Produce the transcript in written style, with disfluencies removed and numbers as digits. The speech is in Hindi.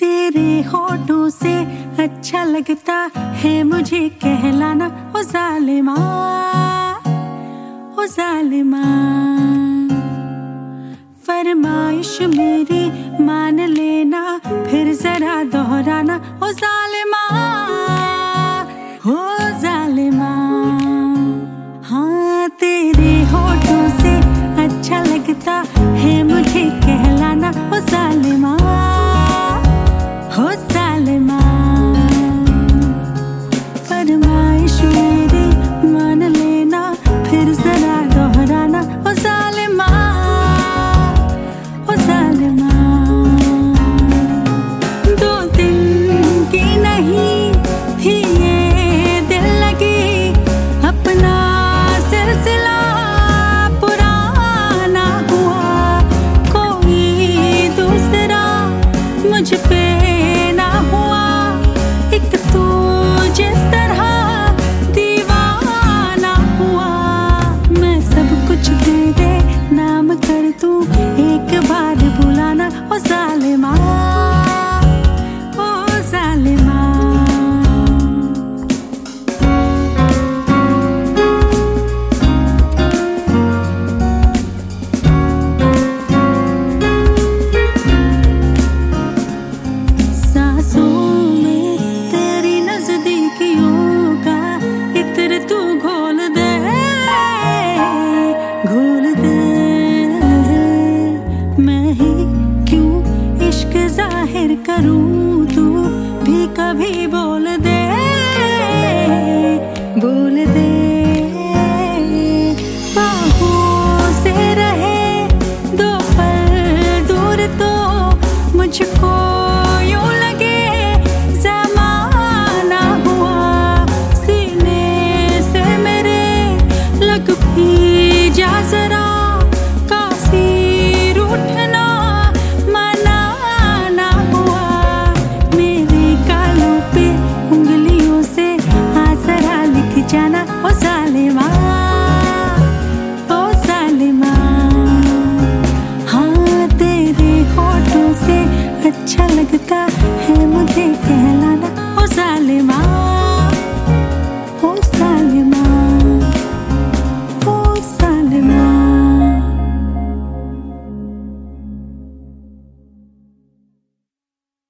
तेरे होठों से अच्छा लगता है मुझे कहलाना ओ जालिमा, ओ जालिमा। फरमाइश मेरी मान लेना, फिर जरा दोहराना ओ जालिमा, ओ जालिमा। हाँ, तेरे होठों से अच्छा लगता है मुझे कहलाना ओ जालिमा, हो जालिमा। फरमाइश मेरी मान लेना, फिर जरा दोहराना ओ जालिमा, ओ जालिमा। दो दिन की नहीं थी ये दिल लगी, अपना सिलसिला पुराना हुआ। कोई दूसरा मुझ पे ना हुआ, एक तू जिस तरह दीवाना हुआ। मैं सब कुछ तेरे नाम कर दूं, एक बार बुलाना ओ जालिमा, ओ जालिमा। सांसों में तेरी नजदीकियों का इत्र तू घोल दे, घोल दे। मैं ही क्यों इश्क जाहिर करूं, तू भी कभी बोल